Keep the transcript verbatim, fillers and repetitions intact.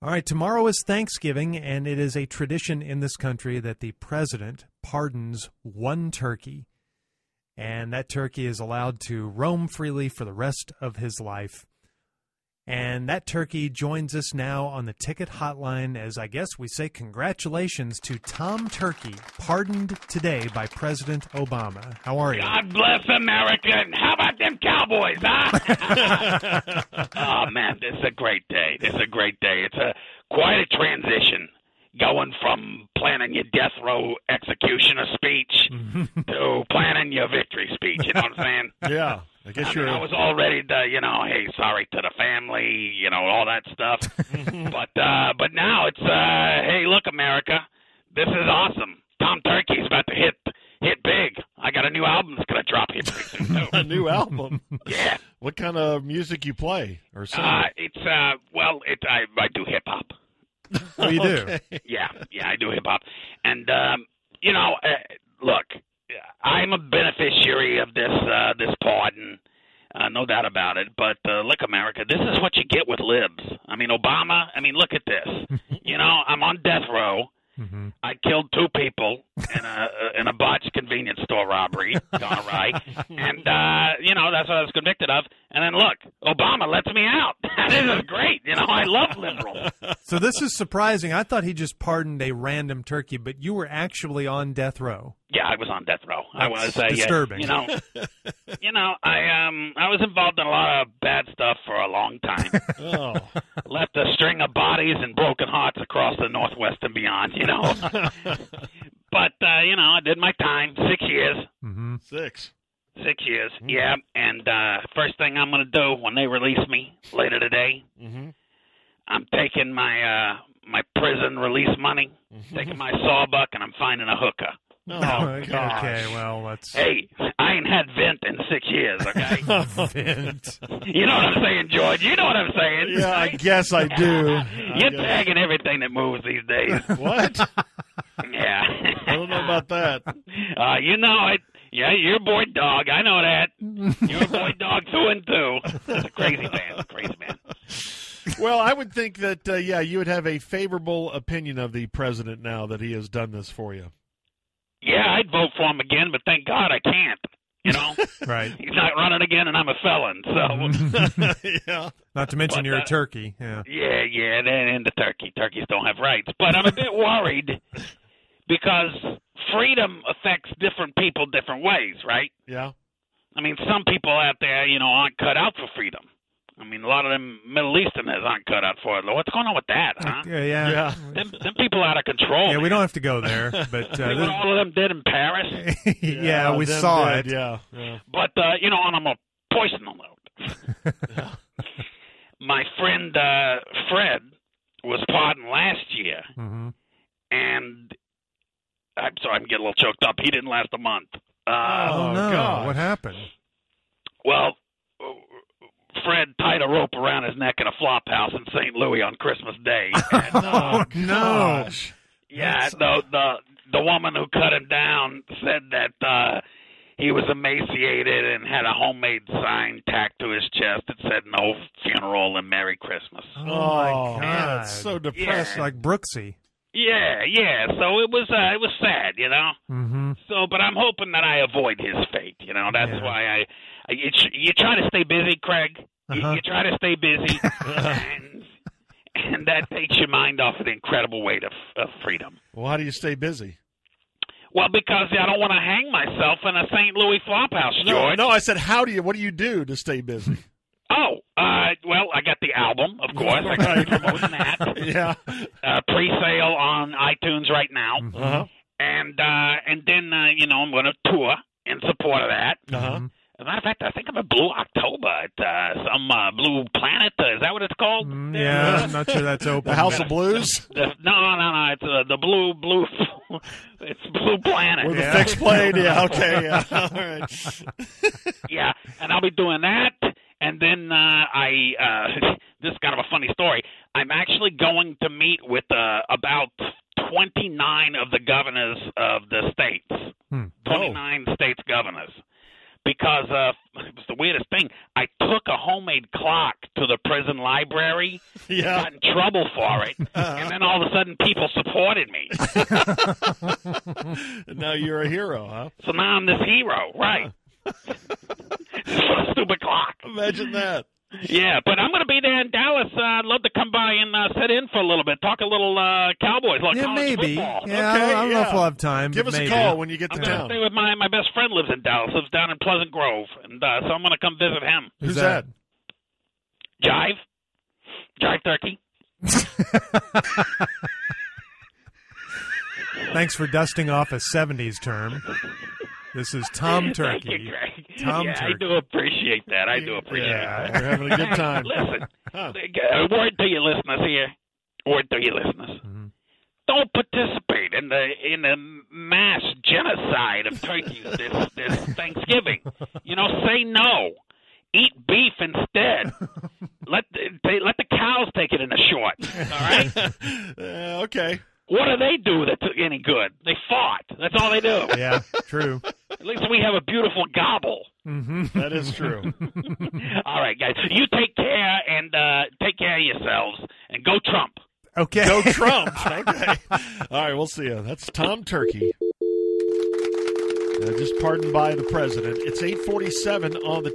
All right, tomorrow is Thanksgiving, and it is a tradition in this country that the president pardons one turkey, and that turkey is allowed to roam freely for the rest of his life. And that turkey joins us now on the ticket hotline as I guess we say congratulations to Tom Turkey, pardoned today by President Obama. How are you? God bless America, and how about them Cowboys, huh? Oh, man, this is a great day. This is a great day. It's a quite a transition going from planning your death row executioner speech to planning your victory speech. You know what I'm saying? Yeah. I guess I you're. mean, I was all ready to, you know, hey, sorry to the family, you know, all that stuff. but uh, but now it's, uh, hey, look, America, this is awesome. Tom Turkey's about to hit hit big. I got a new album that's going to drop here pretty soon, too. A new album? Yeah. What kind of music you play or sing? Uh, it's, uh, well, it, I, I do hip-hop. Oh, you do? Okay. Yeah, yeah, I do hip-hop. And, um, you know, uh, look, I'm a beneficiary of this uh, this pardon, uh, no doubt about it. But uh, look, America, this is what you get with libs. I mean, Obama. I mean, look at this. You know, I'm on death row. Mm-hmm. I killed two people in a in a botched convenience store robbery, gone awry, and uh, you know that's what I was convicted of. And then look, Obama lets me out. This is great. You know, I love liberals. So this is surprising. I thought he just pardoned a random turkey, but you were actually on death row. Yeah, I was on death row. I That's was uh, disturbing. Yeah, you know, you know, I um, I was involved in a lot of bad stuff for a long time. Oh. Left a string of bodies and broken hearts across the Northwest and beyond. You know, but uh, you know, I did my time, six years. Mm-hmm. Six. Six years, yeah. And uh, first thing I'm going to do when they release me later today, Mm-hmm. I'm taking my uh, my prison release money, taking my sawbuck, and I'm finding a hooker. Oh, okay, gosh. okay, well, let's Hey, I ain't had vent in six years, okay? vent. You know what I'm saying, George? You know what I'm saying? Yeah, I guess I do. I You're guess. tagging everything that moves these days. What? Yeah. I don't know about that. Uh, you know it. Yeah, you're a boy dog. I know that. You're a boy dog through and through. It's a crazy man. A crazy man. Well, I would think that, uh, yeah, you would have a favorable opinion of the president now that he has done this for you. Yeah, I'd vote for him again, but thank God I can't. You know? Right. He's not running again, and I'm a felon. So, Yeah. Not to mention But, you're uh, a turkey. Yeah. yeah, yeah, and, and the turkey. Turkeys don't have rights. But I'm a bit worried because freedom affects different people different ways, right? Yeah. I mean, some people out there, you know, aren't cut out for freedom. I mean, a lot of them Middle Easterners aren't cut out for it. What's going on with that, huh? Yeah, yeah. Yeah. Them, them people out of control. Yeah, we man. don't have to go there, but See uh, what all of them did in Paris? this- yeah, we them saw did, it. Yeah. Yeah. But, uh, you know, on a more personal note, my friend uh, Fred was pardoned last year, Mm-hmm. and I'm sorry, I'm getting a little choked up. He didn't last a month. Uh, Oh, Oh, no! gosh. What happened? Well, Fred tied a rope around his neck in a flop house in Saint Louis on Christmas Day. And, uh, Oh no! Gosh. yeah, the the the woman who cut him down said that uh, he was emaciated and had a homemade sign tacked to his chest that said "No funeral and Merry Christmas." Oh, Oh, my man, God! it's so Yeah. depressing. Like Brooksy. Yeah, yeah. So it was uh, it was sad, you know. Mm-hmm. So, but I'm hoping that I avoid his fate. You know, that's Yeah. why I, I you, tr- you try to stay busy, Craig. You, Uh-huh. you try to stay busy, and and that takes your mind off of the incredible weight of, of freedom. Well, how do you stay busy? Well, because I don't want to hang myself in a Saint Louis flophouse, No, George. no, I said, how do you, what do you do to stay busy? Oh, uh, well, I got the album, of course. I got Right. promoting that. Yeah. Uh, pre-sale on iTunes right now, Uh-huh. and uh, and then uh, you know I'm going to tour in support of that. Uh-huh. Mm-hmm. As a matter of fact, I think I'm at Blue October at uh, some uh, Blue Planet. Uh, is that what it's called? Mm, yeah, I'm not sure that's open. The House of Blues? The, no, no, no. It's uh, the Blue Blue. It's Blue Planet. Or the Yeah. fixed plane? Yeah, okay, yeah. All right. Yeah, and I'll be doing that. And then uh, I, uh, this is kind of a funny story. I'm actually going to meet with uh, about twenty-nine of the governors of the states, Hmm. twenty-nine states governors, because uh, it was the weirdest thing. I took a homemade clock to the prison library, Yeah. got in trouble for it, and then all of a sudden people supported me. Now you're a hero, huh? So now I'm this hero, right? For a stupid clock. Imagine that. Yeah, but I'm going to be there in Dallas. Uh, I'd love to come by and uh, sit in for a little bit, talk a little uh, Cowboys, like Yeah, college maybe. football. Yeah, Okay, I don't know yeah. if we'll have time. Give but us maybe. a call when you get to I'm going to town. stay with my my best friend lives in Dallas, lives down in Pleasant Grove, and uh, so I'm going to come visit him. Who's that? Jive, Jive Turkey. Thanks for dusting off a seventies term. This is Tom Thank you, Turkey. Greg. Tom yeah, Turkey. I do appreciate that. I do appreciate Yeah, that. we're having a good time. Listen, Huh. a word to your listeners here. Word to your listeners. Mm-hmm. Don't participate in the in the mass genocide of turkeys this this Thanksgiving. You know, say no. Eat beef instead. Let the, they, let the cows take it in the short. All right. Uh, okay. What do they do that's any good? They fought. That's all they do. Yeah, true. At least we have a beautiful gobble. Mm-hmm. That is true. All right, guys. You take care and uh, take care of yourselves and go Trump. Okay. Go Trump. Okay. All right, we'll see you. That's Tom Turkey. Uh, just pardoned by the president. It's eight forty-seven on the